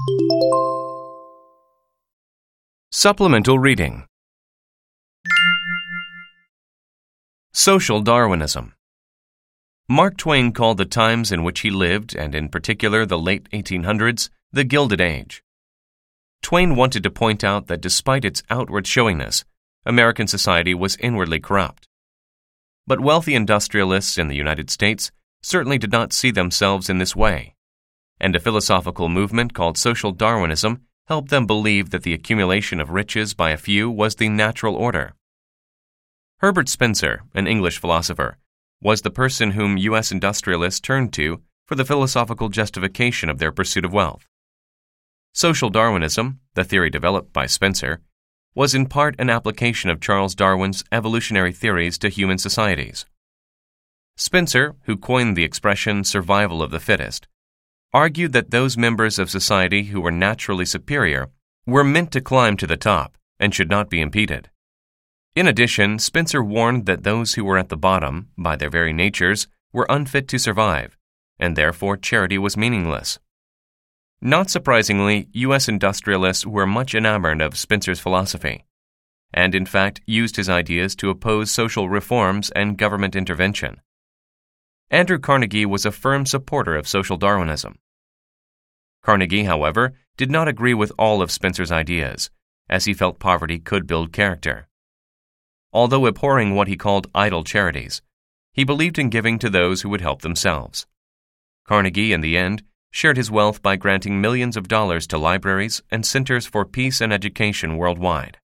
Supplemental reading. Social Darwinism. Mark Twain called the times in which he lived, and in particular the late 1800s, the Gilded Age. Twain wanted to point out that despite its outward showiness, American society was inwardly corrupt. But wealthy industrialists in the United States certainly did not see themselves in this way, and a philosophical movement called Social Darwinism helped them believe that the accumulation of riches by a few was the natural order. Herbert Spencer, an English philosopher, was the person whom U.S. industrialists turned to for the philosophical justification of their pursuit of wealth. Social Darwinism, the theory developed by Spencer, was in part an application of Charles Darwin's evolutionary theories to human societies. Spencer, who coined the expression survival of the fittest, argued that those members of society who were naturally superior were meant to climb to the top and should not be impeded. In addition, Spencer warned that those who were at the bottom, by their very natures, were unfit to survive, and therefore charity was meaningless. Not surprisingly, U.S. industrialists were much enamored of Spencer's philosophy, and in fact used his ideas to oppose social reforms and government intervention. Andrew Carnegie was a firm supporter of social Darwinism. Carnegie, however, did not agree with all of Spencer's ideas, as he felt poverty could build character. Although abhorring what he called idle charities, he believed in giving to those who would help themselves. Carnegie, in the end, shared his wealth by granting millions of dollars to libraries and centers for peace and education worldwide.